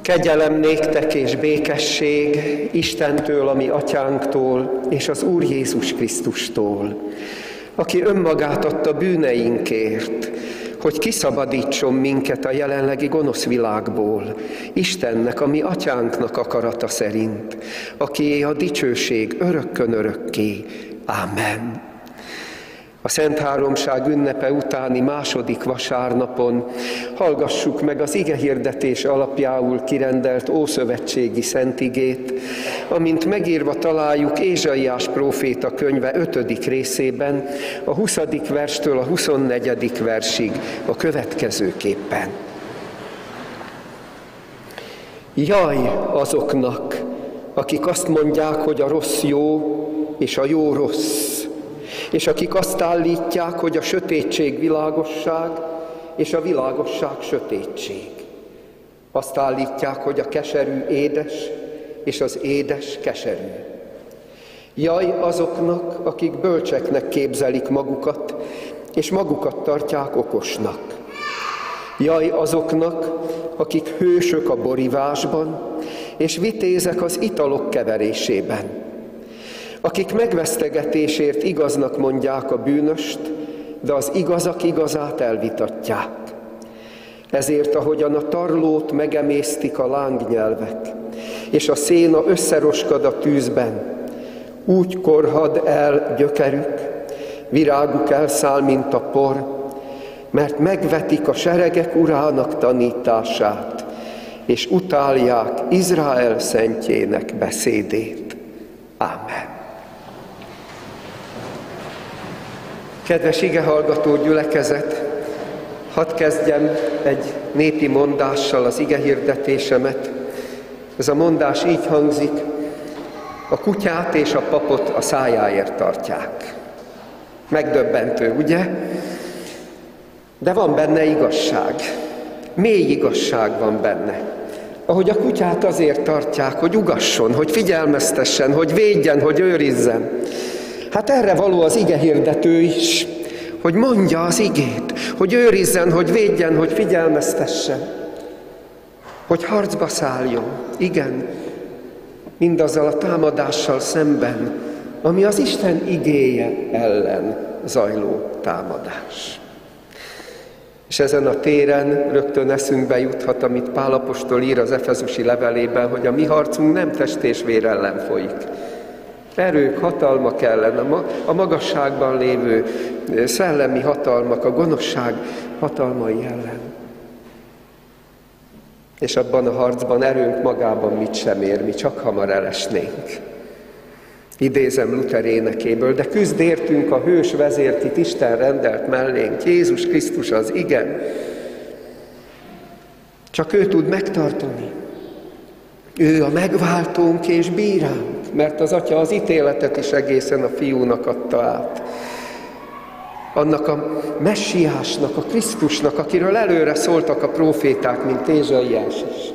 Kegyelem néktek és békesség Istentől, a mi atyánktól, és az Úr Jézus Krisztustól, aki önmagát adta bűneinkért, hogy kiszabadítson minket a jelenlegi gonosz világból, Istennek, a mi atyánknak akarata szerint, akié a dicsőség örökkön örökké. Ámen. A Szent Háromság ünnepe utáni második vasárnapon hallgassuk meg az igehirdetés alapjául kirendelt ószövetségi szentigét, amint megírva találjuk Ézsaiás próféta könyve 5. részében, a 20. verstől a 24. versig a következőképpen. Jaj azoknak, akik azt mondják, hogy a rossz jó és a jó rossz, és akik azt állítják, hogy a sötétség világosság, és a világosság sötétség. Azt állítják, hogy a keserű édes, és az édes keserű. Jaj azoknak, akik bölcseknek képzelik magukat, és magukat tartják okosnak. Jaj azoknak, akik hősök a borivásban, és vitézek az italok keverésében. Akik megvesztegetésért igaznak mondják a bűnöst, de az igazak igazát elvitatják. Ezért, ahogyan a tarlót megemésztik a lángnyelvek, és a széna összeroskad a tűzben, úgy korhad el gyökerük, viráguk elszáll, mint a por, mert megvetik a seregek urának tanítását, és utálják Izrael szentjének beszédét. Ámen. Kedves igehallgató gyülekezet, hadd kezdjem egy népi mondással az igehirdetésemet. Ez a mondás így hangzik: a kutyát és a papot a szájáért tartják. Megdöbbentő, ugye? De van benne igazság. Mély igazság van benne. Ahogy a kutyát azért tartják, hogy ugasson, hogy figyelmeztessen, hogy védjen, hogy őrizzen. Hát erre való az igehirdető is, hogy mondja az igét, hogy őrizzen, hogy védjen, hogy figyelmeztessen, hogy harcba szálljon. Igen, mindazzal a támadással szemben, ami az Isten igéje ellen zajló támadás. És ezen a téren rögtön eszünkbe juthat, amit Pál apostol ír az efezusi levelében, hogy a mi harcunk nem test és vér ellen folyik. Erők, hatalmak ellen, a magasságban lévő szellemi hatalmak, a gonoszság hatalmai ellen. És abban a harcban erőnk magában mit sem ér, mi csak hamar elesnénk. Idézem Luther énekéből: de küzd értünk a hős vezért, kit Isten rendelt mellénk, Jézus Krisztus az igen. Csak ő tud megtartani. Ő a megváltónk és bíránk, mert az Atya az ítéletet is egészen a Fiúnak adta át. Annak a messiásnak, a Krisztusnak, akiről előre szóltak a próféták, mint Ézsaiás is.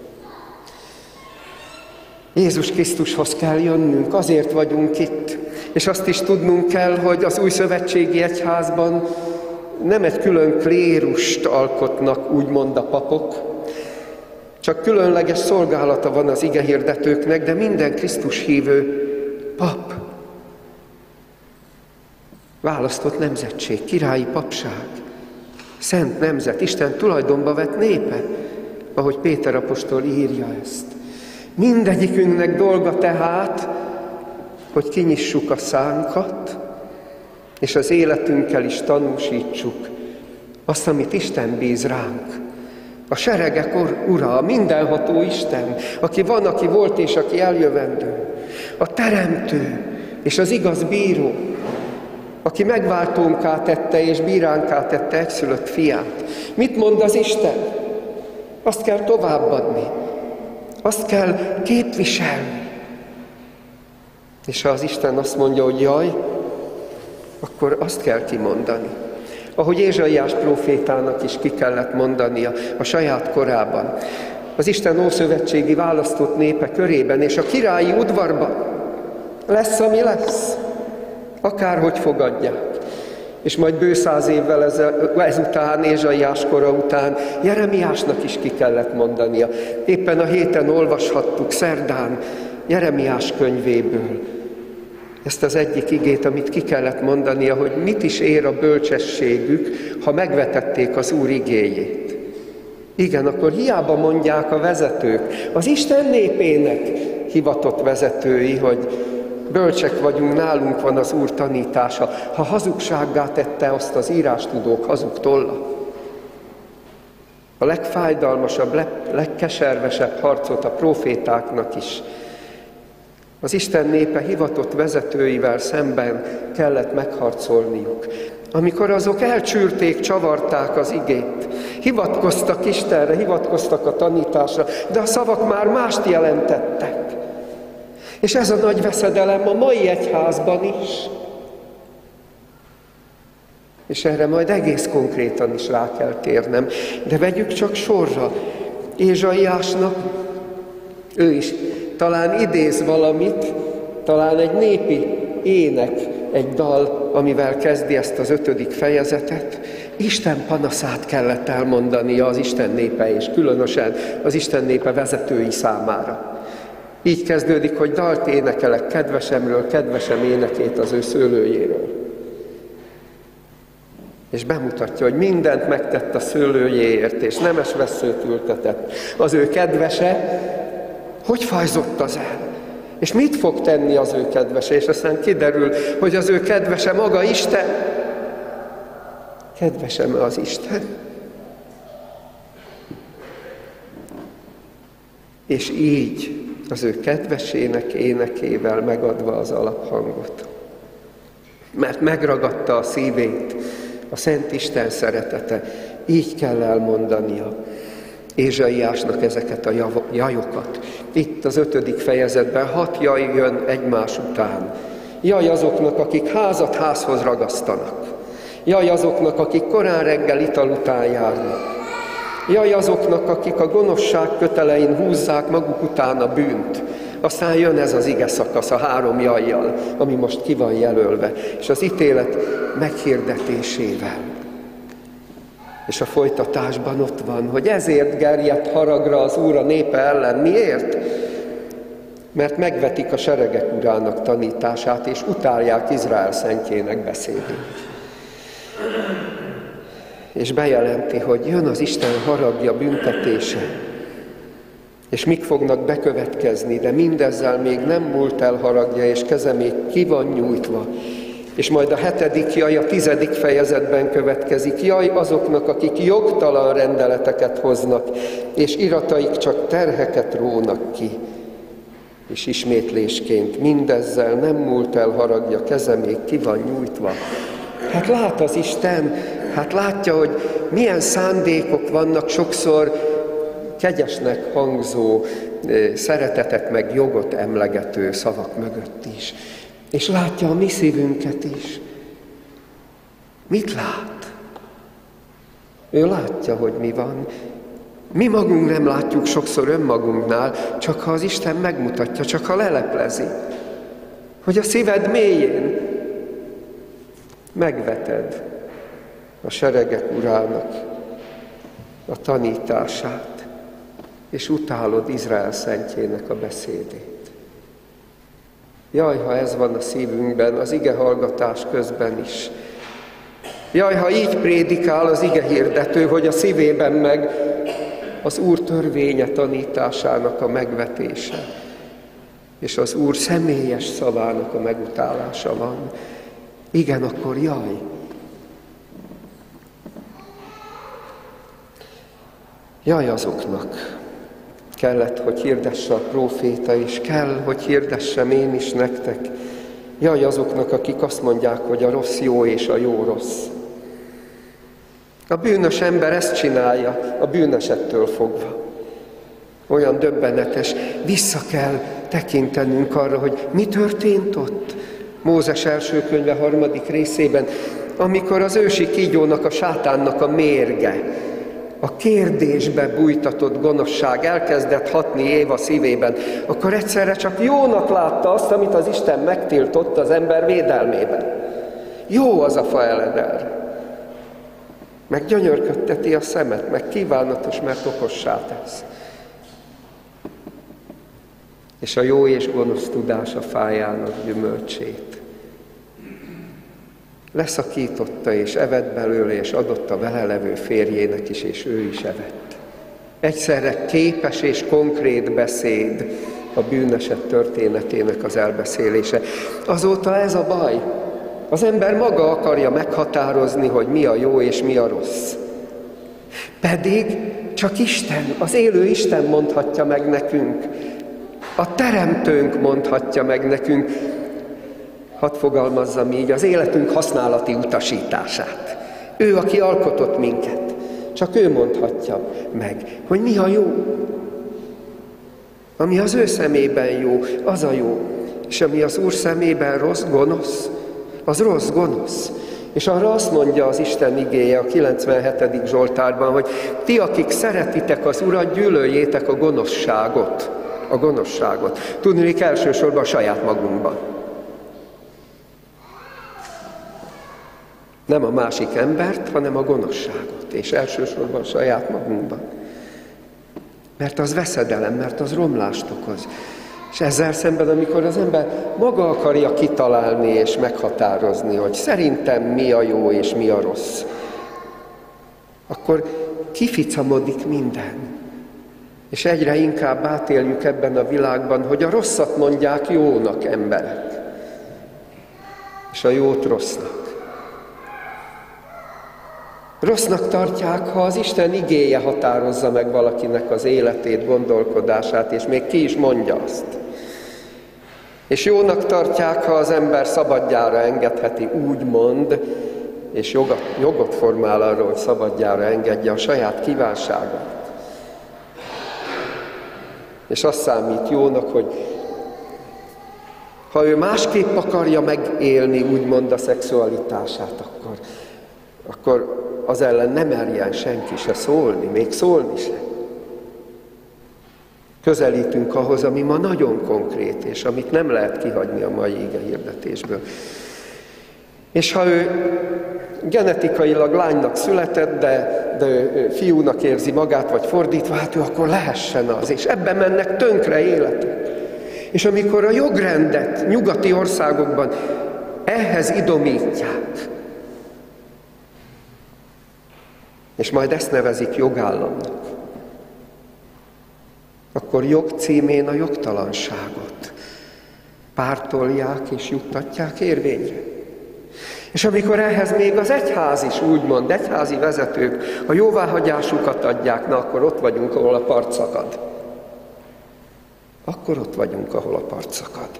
Jézus Krisztushoz kell jönnünk, azért vagyunk itt. És azt is tudnunk kell, hogy az új szövetségi egyházban nem egy külön klérust alkotnak, úgymond a papok, csak különleges szolgálata van az igehirdetőknek, de minden Krisztus hívő pap. Választott nemzetség, királyi papság, szent nemzet, Isten tulajdonba vett népe, ahogy Péter apostol írja ezt. Mindegyikünknek dolga tehát, hogy kinyissuk a szánkat, és az életünkkel is tanúsítsuk azt, amit Isten bíz ránk. A seregek ura, a mindenható Isten, aki van, aki volt és aki eljövendő. A teremtő és az igaz bíró, aki megváltónká tette és bíránká tette egyszülött fiát. Mit mond az Isten? Azt kell továbbadni. Azt kell képviselni. És ha az Isten azt mondja, hogy jaj, akkor azt kell kimondani. Ahogy Ézsaiás prófétának is ki kellett mondania a saját korában. Az Isten ószövetségi választott népe körében és a királyi udvarban lesz, ami lesz. Akárhogy fogadják. És majd bő 100 évvel ezután, Ézsaiás kora után Jeremiásnak is ki kellett mondania. Éppen a héten olvashattuk, szerdán, Jeremiás könyvéből ezt az egyik igét, amit ki kellett mondania, hogy mit is ér a bölcsességük, ha megvetették az Úr igéjét. Igen, akkor hiába mondják a vezetők, az Isten népének hivatott vezetői, hogy bölcsek vagyunk, nálunk van az Úr tanítása, ha hazugsággá tette azt az írástudók hazug tolla. A legfájdalmasabb, legkeservesebb harcot a profétáknak is az Isten népe hivatott vezetőivel szemben kellett megharcolniuk. Amikor azok elcsűrték, csavarták az igét, hivatkoztak Istenre, hivatkoztak a tanításra, de a szavak már mást jelentettek. És ez a nagy veszedelem a mai egyházban is. És erre majd egész konkrétan is rá kell térnem. De vegyük csak sorra. Ézsaiásnak, ő is talán idéz valamit, talán egy népi ének, egy dal, amivel kezdi ezt az 5. fejezetet. Isten panaszát kellett elmondania az Isten népe, és különösen az Isten népe vezetői számára. Így kezdődik, hogy dalt énekelek kedvesemről, kedvesem énekét az ő szőlőjéről. És bemutatja, hogy mindent megtett a szőlőjéért, és nemes vesszőt ültetett. Az ő kedvese, hogy fajzott az el? És mit fog tenni az ő kedvese? És aztán kiderül, hogy az ő kedvese maga Isten. Kedvesem az Isten. És így az ő kedvesének énekével megadva az alaphangot. Mert megragadta a szívét, a Szent Isten szeretete. Így kell elmondania Ézsaiásnak ezeket a jajokat. Itt az 5. fejezetben 6 jaj jön egymás után. Jaj azoknak, akik házat házhoz ragasztanak. Jaj azoknak, akik korán reggel ital után járnak. Jaj azoknak, akik a gonoszság kötelein húzzák maguk után a bűnt. Aztán jön ez az ige szakasz a 3 jajjal, ami most ki van jelölve, és az ítélet meghirdetésével. És a folytatásban ott van, hogy ezért gerjedt haragra az Úr a népe ellen. Miért? Mert megvetik a seregek urának tanítását, és utálják Izrael szentjének beszédét. És bejelenti, hogy jön az Isten haragja, büntetése. És mik fognak bekövetkezni, de mindezzel még nem múlt el haragja, és keze még ki van nyújtva. És majd a 7. jaj a 10. fejezetben következik. Jaj azoknak, akik jogtalan rendeleteket hoznak, és irataik csak terheket rónak ki. És ismétlésként mindezzel nem múlt el haragja, keze még ki van nyújtva. Hát lát az Isten, hát látja, hogy milyen szándékok vannak sokszor kegyesnek hangzó, szeretetet meg jogot emlegető szavak mögött is. És látja a mi szívünket is. Mit lát? Ő látja, hogy mi van. Mi magunk nem látjuk sokszor önmagunknál, csak ha az Isten megmutatja, csak ha leleplezi. Hogy a szíved mélyén megveted a seregek urának a tanítását, és utálod Izrael szentjének a beszédét. Jaj, ha ez van a szívünkben, az igehallgatás közben is. Jaj, ha így prédikál az igehirdető, hogy a szívében meg az Úr törvénye tanításának a megvetése, és az Úr személyes szavának a megutálása van. Igen, akkor jaj. Jaj azoknak. Kellett, hogy hirdesse a próféta, és kell, hogy hirdessem én is nektek. Jaj azoknak, akik azt mondják, hogy a rossz jó és a jó rossz. A bűnös ember ezt csinálja, a bűnesettől fogva. Olyan döbbenetes, vissza kell tekintenünk arra, hogy mi történt ott. Mózes első könyve 3. részében, amikor az ősi kígyónak, a sátánnak a mérge, a kérdésbe bújtatott gonoszság elkezdett hatni Éva szívében, akkor egyszerre csak jónak látta azt, amit az Isten megtiltott az ember védelmében. Jó az a faeledel. Meg gyönyörködteti a szemet, meg kívánatos, mert okossá tesz. És a jó és gonosz tudás a fájának gyümölcsét. Leszakította, és evett belőle, és adott a vele levő férjének is, és ő is evett. Egyszerre képes és konkrét beszéd a bűneset történetének az elbeszélése. Azóta ez a baj. Az ember maga akarja meghatározni, hogy mi a jó és mi a rossz. Pedig csak Isten, az élő Isten mondhatja meg nekünk. A Teremtőnk mondhatja meg nekünk. Hadd fogalmazzam így, az életünk használati utasítását. Ő, aki alkotott minket. Csak ő mondhatja meg, hogy mi a jó. Ami az ő szemében jó, az a jó. És ami az Úr szemében rossz, gonosz, az rossz, gonosz. És arra azt mondja az Isten igéje a 97. Zsoltárban, hogy ti, akik szeretitek az Urat, gyűlöljétek a gonoszságot. A gonoszságot. Tudniillik elsősorban saját magunkban. Nem a másik embert, hanem a gonoszságot. És elsősorban saját magunkban. Mert az veszedelem, mert az romlást okoz. És ezzel szemben, amikor az ember maga akarja kitalálni és meghatározni, hogy szerintem mi a jó és mi a rossz, akkor kificamodik minden. És egyre inkább átéljük ebben a világban, hogy a rosszat mondják jónak emberek, és a jót rossznak. Rossznak tartják, ha az Isten igéje határozza meg valakinek az életét, gondolkodását, és még ki is mondja azt. És jónak tartják, ha az ember szabadjára engedheti, úgymond, és jogot formál arról, hogy szabadjára engedje a saját kívánságát. És azt számít jónak, hogy ha ő másképp akarja megélni, úgymond a szexualitását, akkor az ellen nem merjen senki se szólni, még szólni se. Közelítünk ahhoz, ami ma nagyon konkrét, és amit nem lehet kihagyni a mai igehirdetésből. És ha ő genetikailag lánynak született, de ő fiúnak érzi magát, vagy fordítva, hát ő akkor lehessen az, és ebben mennek tönkre életük. És amikor a jogrendet nyugati országokban ehhez idomítják, és majd ezt nevezik jogállamnak, akkor jog címén a jogtalanságot pártolják és juttatják érvényre. És amikor ehhez még az egyház is, úgymond egyházi vezetők a jóváhagyásukat adják, na akkor ott vagyunk, ahol a part szakad. Akkor ott vagyunk, ahol a part szakad.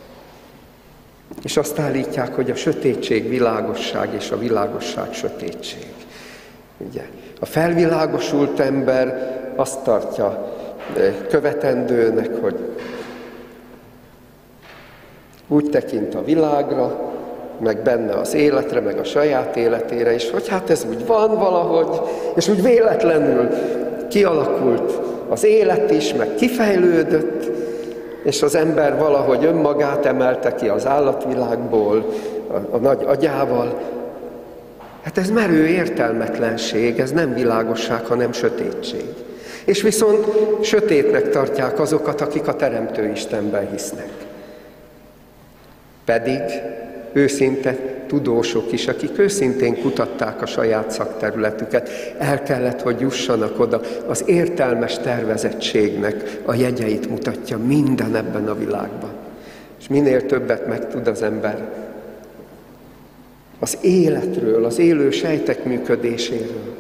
És azt állítják, hogy a sötétség világosság, és a világosság sötétség. Ugye? A felvilágosult ember azt tartja követendőnek, hogy úgy tekint a világra, meg benne az életre, meg a saját életére, és hogy hát ez úgy van valahogy, és úgy véletlenül kialakult az élet is, meg kifejlődött, és az ember valahogy önmagát emelte ki az állatvilágból, a nagy agyával. Hát ez merő értelmetlenség, ez nem világosság, hanem sötétség. És viszont sötétnek tartják azokat, akik a Teremtő Istenben hisznek. Pedig őszinte tudósok is, akik őszintén kutatták a saját szakterületüket, el kellett, hogy jussanak oda, az értelmes tervezettségnek a jegyeit mutatja minden ebben a világban. És minél többet megtud az ember az életről, az élő sejtek működéséről,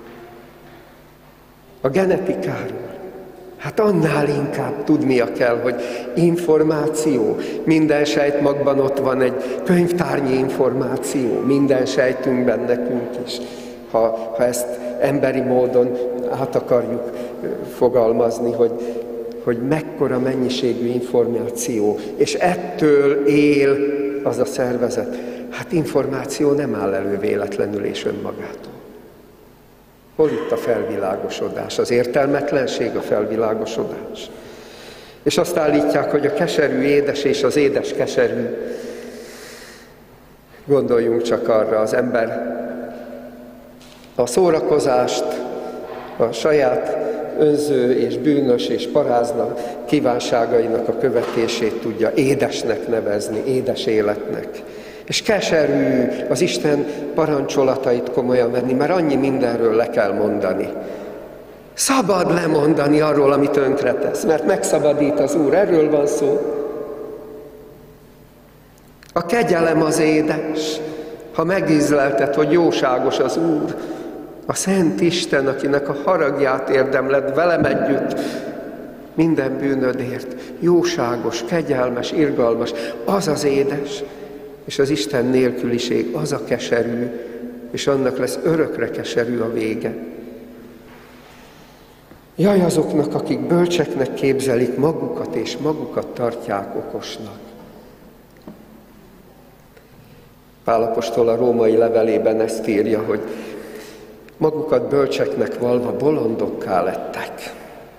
a genetikáról, hát annál inkább tudnia kell, hogy információ, minden sejtmagban ott van egy könyvtárnyi információ, minden sejtünkben nekünk is. Ha ezt emberi módon át akarjuk fogalmazni, hogy mekkora mennyiségű információ, és ettől él az a szervezet. Hát információ nem áll elő véletlenül és önmagától. Hol itt a felvilágosodás? Az értelmetlenség a felvilágosodás. És azt állítják, hogy a keserű édes és az édes keserű Gondoljunk csak arra, az ember a szórakozást, a saját önző és bűnös és parázna kívánságainak a követését tudja édesnek nevezni, édes életnek. És keserű az Isten parancsolatait komolyan venni, mert annyi mindenről le kell mondani. Szabad lemondani arról, amit tönkretesz, mert megszabadít az Úr, erről van szó. A kegyelem az édes, ha megízlelted, hogy jóságos az Úr, a Szent Isten, akinek a haragját érdemled velem együtt, minden bűnödért, jóságos, kegyelmes, irgalmas, az az édes, és az Isten nélküliség az a keserű, és annak lesz örökre keserű a vége. Jaj azoknak, akik bölcseknek képzelik magukat, és magukat tartják okosnak. Pál apostol a római levelében ezt írja, hogy magukat bölcseknek valva bolondokká lettek.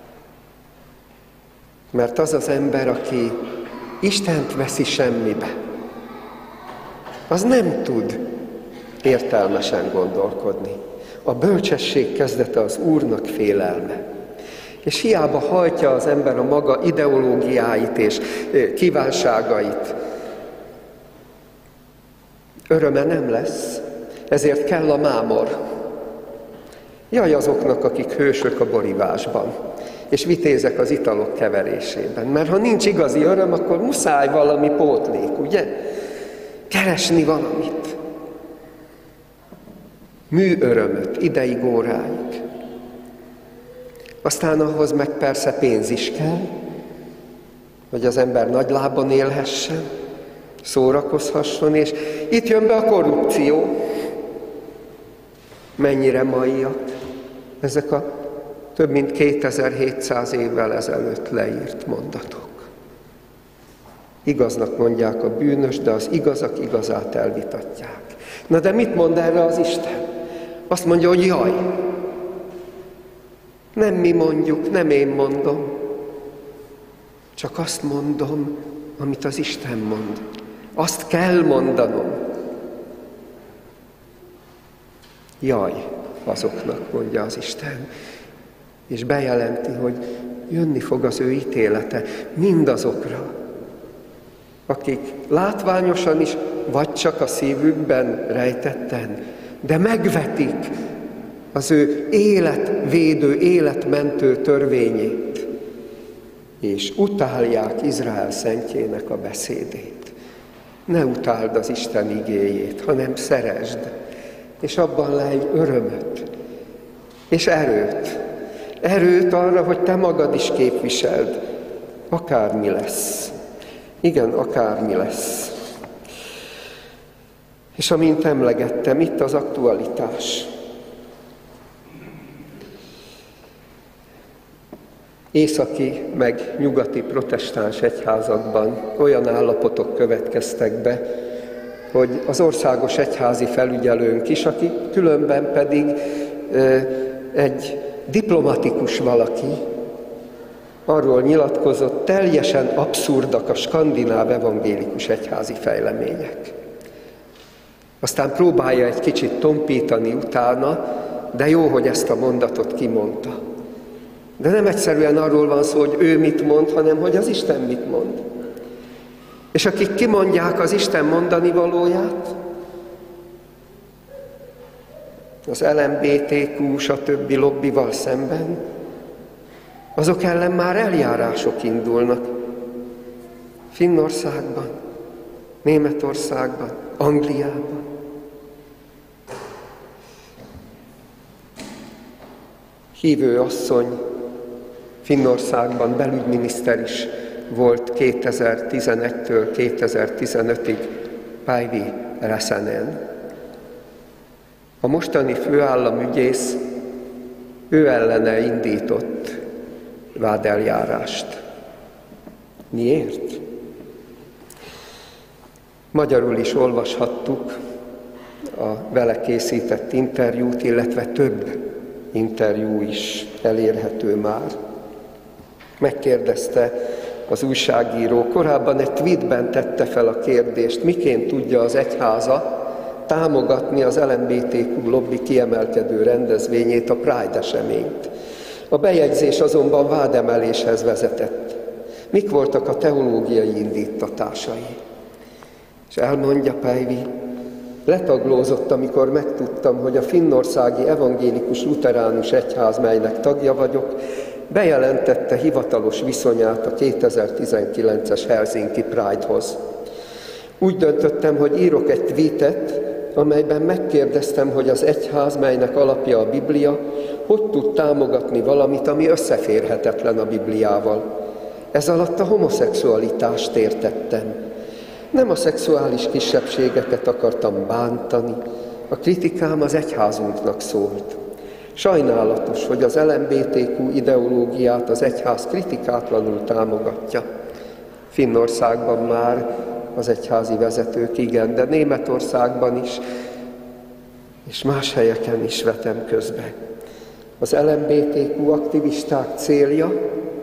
Mert az az ember, aki Istent veszi semmibe, az nem tud értelmesen gondolkodni. A bölcsesség kezdete az Úrnak félelme. És hiába hajtja az ember a maga ideológiáit és kívánságait, öröme nem lesz, ezért kell a mámor. Jaj azoknak, akik hősök a borivásban, és vitézek az italok keverésében. Mert ha nincs igazi öröm, akkor muszáj valami pótlék, ugye? Keresni valamit. Mű örömöt, ideig, óráig. Aztán ahhoz meg persze pénz is kell, hogy az ember nagy lábon élhessen, szórakozhasson, és itt jön be a korrupció. Mennyire maiak ezek a több mint 2700 évvel ezelőtt leírt mondatok. Igaznak mondják a bűnös, de az igazak igazát elvitatják. Na de mit mond erre az Isten? Azt mondja, hogy jaj, nem mi mondjuk, nem én mondom, csak azt mondom, amit az Isten mond. Azt kell mondanom. Jaj azoknak, mondja az Isten, és bejelenti, hogy jönni fog az ő ítélete mindazokra, akik látványosan is, vagy csak a szívükben rejtetten, de megvetik az ő életvédő, életmentő törvényét, és utálják Izrael szentjének a beszédét. Ne utáld az Isten igéjét, hanem szeresd, és abban lejj örömöt, és erőt. Erőt arra, hogy te magad is képviseld, akármi lesz. Igen, akármi lesz. És amint emlegettem, itt az aktualitás. Északi meg nyugati protestáns egyházakban olyan állapotok következtek be, hogy az országos egyházi felügyelőnk is, aki különben pedig egy diplomatikus valaki, arról nyilatkozott, teljesen abszurdak a skandináv evangélikus egyházi fejlemények. Aztán próbálja egy kicsit tompítani utána, de jó, hogy ezt a mondatot kimondta. De nem egyszerűen arról van szó, hogy ő mit mond, hanem hogy az Isten mit mond. És akik kimondják az Isten mondani valóját, az LMBTQ, stb. Lobbival szemben, azok ellen már eljárások indulnak. Finnországban, Németországban, Angliában. Hívő asszony Finnországban belügyminiszter is volt 2011-től 2015-ig, Päivi Räsänen. A mostani főállamügyész ő ellene indított vádeljárást. Miért? Magyarul is olvashattuk a vele készített interjút, illetve több interjú is elérhető már. Megkérdezte az újságíró, korábban egy tweetben tette fel a kérdést, miként tudja az egyháza, támogatni az LMBTQ lobby kiemelkedő rendezvényét, a Pride eseményt. A bejegyzés azonban vádemeléshez vezetett. Mik voltak a teológiai indítatásai? És elmondja Päivi, letaglózott, amikor megtudtam, hogy a finnországi evangélikus luteránus egyház, melynek tagja vagyok, bejelentette hivatalos viszonyát a 2019-es Helsinki Pride-hoz. Úgy döntöttem, hogy írok egy tweetet, amelyben megkérdeztem, hogy az egyház, melynek alapja a Biblia, hogy tud támogatni valamit, ami összeférhetetlen a Bibliával. Ez alatt a homoszexualitást értettem. Nem a szexuális kisebbségeket akartam bántani, a kritikám az egyházunknak szólt. Sajnálatos, hogy az LMBTQ ideológiát az egyház kritikátlanul támogatja. Finnországban már az egyházi vezetők igen, de Németországban is, és más helyeken is vetem közbe. Az LMBTQ aktivisták célja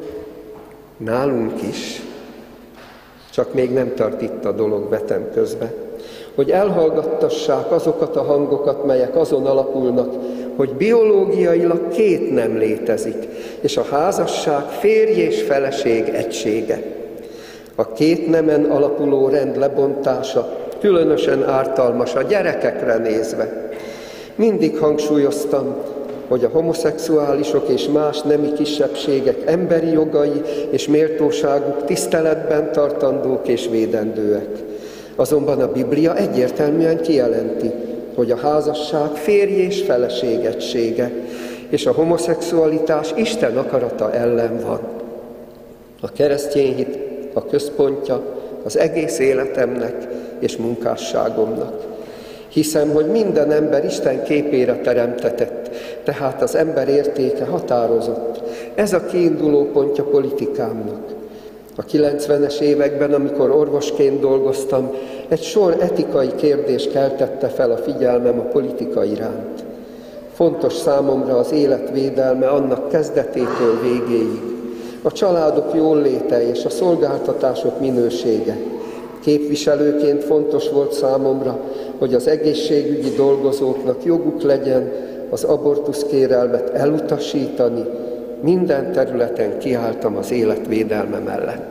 nálunk is, csak még nem tart itt a dolog, vetem közbe, hogy elhallgattassák azokat a hangokat, melyek azon alapulnak, hogy biológiailag két nem létezik, és a házasság férj és feleség egysége. A két nemen alapuló rend lebontása különösen ártalmas a gyerekekre nézve. Mindig hangsúlyoztam, hogy a homoszexuálisok és más nemi kisebbségek emberi jogai és méltóságuk tiszteletben tartandók és védendőek. Azonban a Biblia egyértelműen kijelenti, hogy a házasság férj és feleség egysége, és a homoszexualitás Isten akarata ellen van. A keresztény hit a központja az egész életemnek és munkásságomnak. Hiszem, hogy minden ember Isten képére teremtetett, tehát az ember értéke határozott. Ez a kiinduló pontja politikámnak. A 90-es években, amikor orvosként dolgoztam, egy sor etikai kérdés keltette fel a figyelmem a politika iránt. Fontos számomra az életvédelme annak kezdetétől végéig, a családok jóléte és a szolgáltatások minősége. Képviselőként fontos volt számomra, hogy az egészségügyi dolgozóknak joguk legyen az abortuszkérelmet elutasítani, minden területen kiálltam az életvédelme mellett.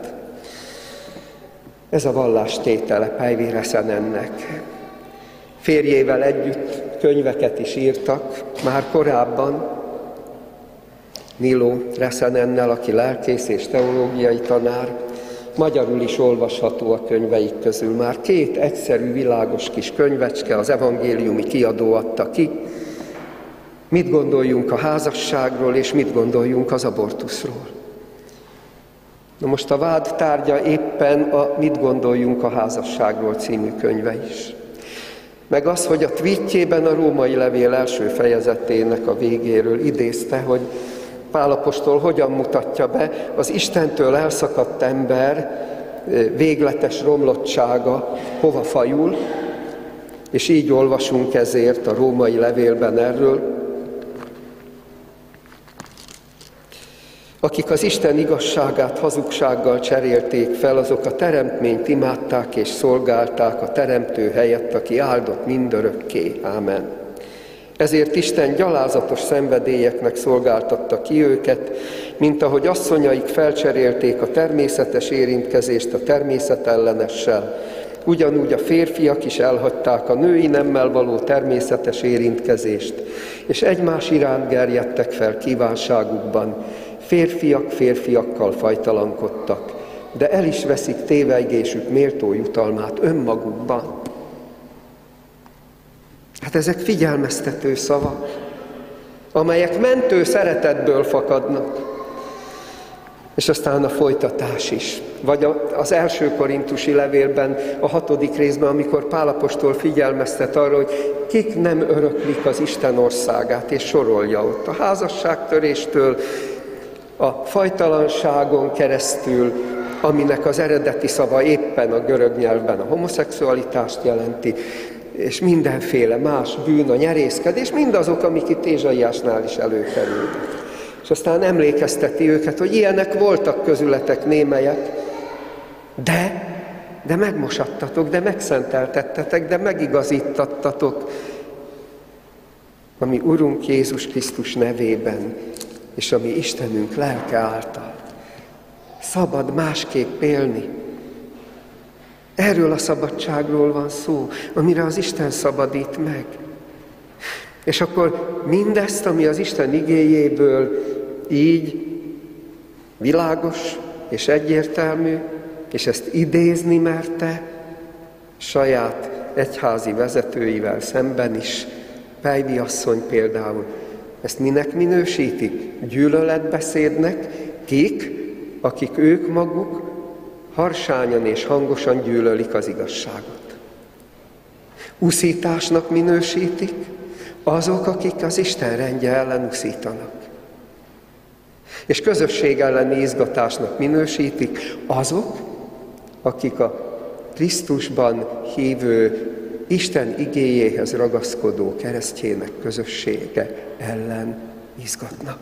Ez a vallástétele Päivi Räsänennek. Férjével együtt könyveket is írtak, már korábban Nilo Räsänennel, aki lelkész és teológiai tanár, magyarul is olvasható a könyveik közül. Már 2 egyszerű, világos kis könyvecske az evangéliumi kiadó adta ki. Mit gondoljunk a házasságról, és mit gondoljunk az abortuszról? Na most a vád tárgya éppen a Mit gondoljunk a házasságról című könyve is. Meg az, hogy a tweetjében a római levél első fejezetének a végéről idézte, hogy Pál apostol hogyan mutatja be az Istentől elszakadt ember végletes romlottsága hova fajul, és így olvasunk ezért a római levélben erről. Akik az Isten igazságát hazugsággal cserélték fel, azok a teremtményt imádták és szolgálták a teremtő helyett, aki áldott mindörökké. Ámen. Ezért Isten gyalázatos szenvedélyeknek szolgáltatta ki őket, mint ahogy asszonyaik felcserélték a természetes érintkezést a természetellenessel, ugyanúgy a férfiak is elhagyták a női nemmel való természetes érintkezést, és egymás iránt gerjedtek fel kívánságukban, férfiak férfiakkal fajtalankodtak, de el is veszik tévejgésük méltó jutalmát önmagukban. Hát ezek figyelmeztető szavak, amelyek mentő szeretetből fakadnak. És aztán a folytatás is. Vagy az első korintusi levélben, a 6. részben, amikor Pál apostol figyelmeztet arra, hogy kik nem öröklik az Isten országát, és sorolja ott a házasságtöréstől, a fajtalanságon keresztül, aminek az eredeti szava éppen a görög nyelvben a homoszexualitást jelenti, és mindenféle más bűn, a nyerészkedés, mindazok, amik itt Ézsaiásnál is előkerültek. És aztán emlékezteti őket, hogy ilyenek voltak közületek némelyek, de de megmosattatok, de megszenteltettetek, de megigazítattatok a mi Urunk Jézus Krisztus nevében, és a mi Istenünk lelke által. Szabad másképp élni. Erről a szabadságról van szó, amire az Isten szabadít meg. És akkor mindezt, ami az Isten igéjéből így világos és egyértelmű, és ezt idézni merte saját egyházi vezetőivel szemben is, Pejvi asszony például, ezt minek minősítik? Gyűlöletbeszédnek, akik ők maguk harsányan és hangosan gyűlölik az igazságot. Uszításnak minősítik azok, akik az Isten rendje ellen uszítanak. És közösség elleni izgatásnak minősítik azok, akik a Krisztusban hívő, Isten igéjéhez ragaszkodó keresztjének közössége ellen izgatnak.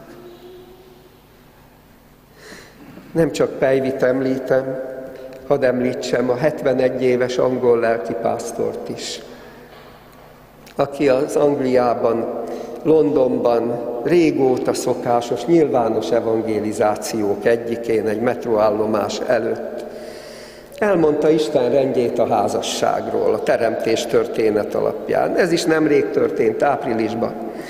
Nem csak Pejvit említem, hadd említsem a 71 éves angol lelkipásztort is, aki az Angliában, Londonban régóta szokásos, nyilvános evangélizációk egyikén, egy metróállomás előtt elmondta Isten rendjét a házasságról, a teremtés történet alapján. Ez is nemrég történt, áprilisban.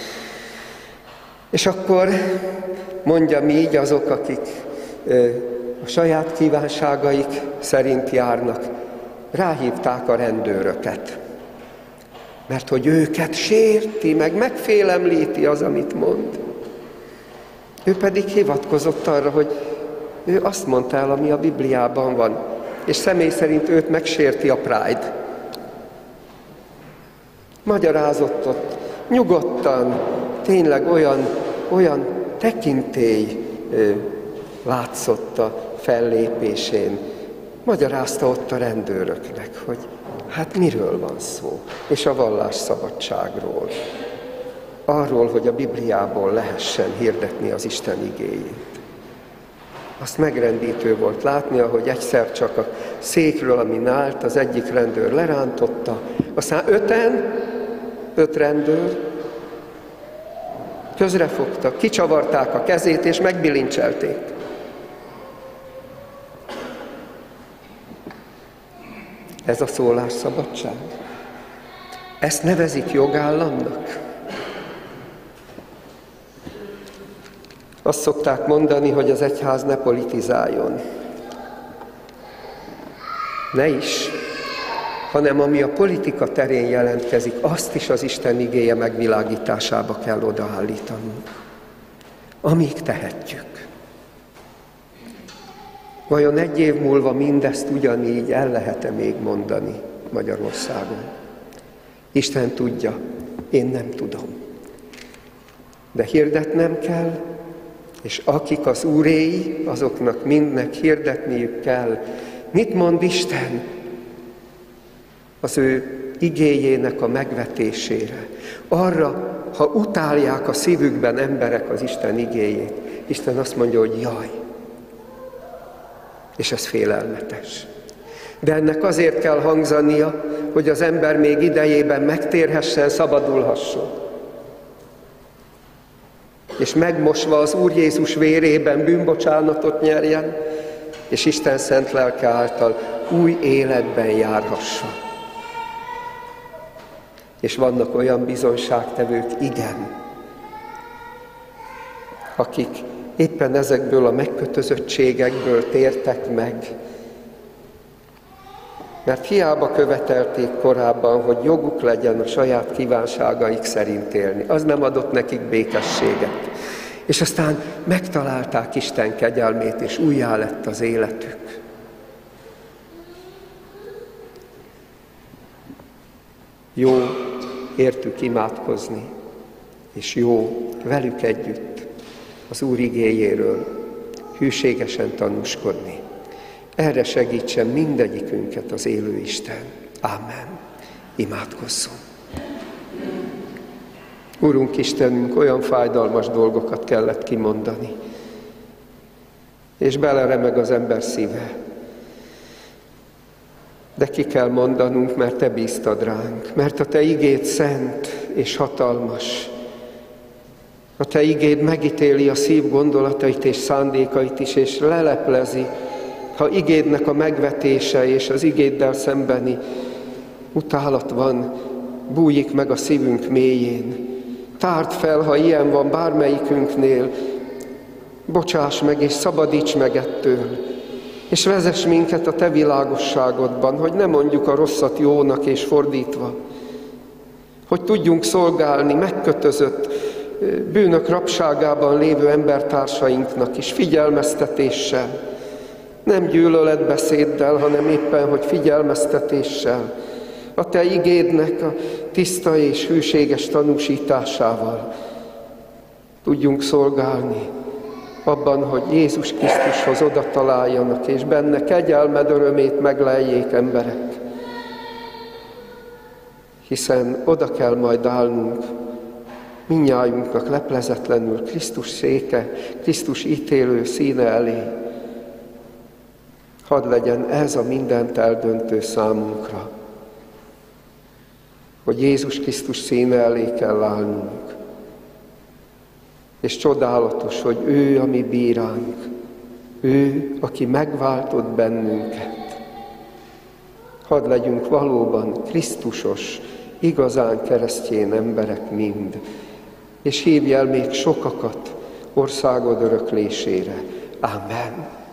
És akkor mondjam így, azok, akik a saját kívánságaik szerint járnak, ráhívták a rendőröket. Mert hogy őket sérti, meg megfélemlíti az, amit mond. Ő pedig hivatkozott arra, hogy ő azt mondta el, ami a Bibliában van, és személy szerint őt megsérti a Pride. Magyarázott ott, nyugodtan, tényleg olyan tekintély látszott a fellépésén. Magyarázta ott a rendőröknek, hogy hát miről van szó, és a vallásszabadságról. Arról, hogy a Bibliából lehessen hirdetni az Isten igéjét. Azt megrendítő volt látni, ahogy egyszer csak a székről, amin állt, az egyik rendőr lerántotta, aztán 5 rendőr közrefogtak, kicsavarták a kezét és megbilincselték. Ez a szólásszabadság. Ezt nevezik jogállamnak. Azt szokták mondani, hogy az egyház ne politizáljon. Ne is, hanem ami a politika terén jelentkezik, azt is az Isten igéje megvilágításába kell odaállítanunk. Amíg tehetjük. Vajon 1 év múlva mindezt ugyanígy el lehet-e még mondani Magyarországon? Isten tudja, én nem tudom. De hirdetnem kell, és akik az úréi, azoknak mindnek hirdetniük kell. Mit mond Isten az ő igéjének a megvetésére? Arra, ha utálják a szívükben emberek az Isten igéjét, Isten azt mondja, hogy jaj, és ez félelmetes. De ennek azért kell hangzania, hogy az ember még idejében megtérhessen, szabadulhasson. És megmosva az Úr Jézus vérében bűnbocsánatot nyerjen, és Isten szent lelke által új életben járhasson. És vannak olyan bizonyságtevők, igen, akik éppen ezekből a megkötözöttségekből tértek meg, mert hiába követelték korábban, hogy joguk legyen a saját kívánságaik szerint élni. Az nem adott nekik békességet. És aztán megtalálták Isten kegyelmét, és újjá lett az életük. Jó értük imádkozni, és jó velük együtt az Úr igéjéről hűségesen tanúskodni. Erre segítsen mindegyikünket az élő Isten. Ámen. Imádkozzunk. Urunk Istenünk, olyan fájdalmas dolgokat kellett kimondani, és beleremeg az ember szíve. De ki kell mondanunk, mert Te bíztad ránk, mert a Te igéd szent és hatalmas. A Te igéd megítéli a szív gondolatait és szándékait is, és leleplezi, ha igédnek a megvetése és az igéddel szembeni utálat van, bújik meg a szívünk mélyén. Tárd fel, ha ilyen van bármelyikünknél, bocsáss meg és szabadíts meg ettől, és vezess minket a Te világosságodban, hogy ne mondjuk a rosszat jónak és fordítva, hogy tudjunk szolgálni megkötözött, bűnök rabságában lévő embertársainknak is figyelmeztetéssel, nem gyűlöletbeszéddel, hanem éppen, hogy figyelmeztetéssel, a Te igédnek a tiszta és hűséges tanúsításával tudjunk szolgálni abban, hogy Jézus Krisztushoz oda találjanak, és benne kegyelmed örömét megleljék emberek. Hiszen oda kell majd állnunk mindnyájunknak leplezetlenül Krisztus széke, Krisztus ítélő színe elé. Hadd legyen ez a mindent eldöntő számunkra, hogy Jézus Krisztus színe elé kell állnunk. És csodálatos, hogy ő a mi bíránk, ő, aki megváltott bennünket. Hadd legyünk valóban Krisztusos, igazán keresztjén emberek mind, és hívj el még sokakat országod öröklésére. Amen.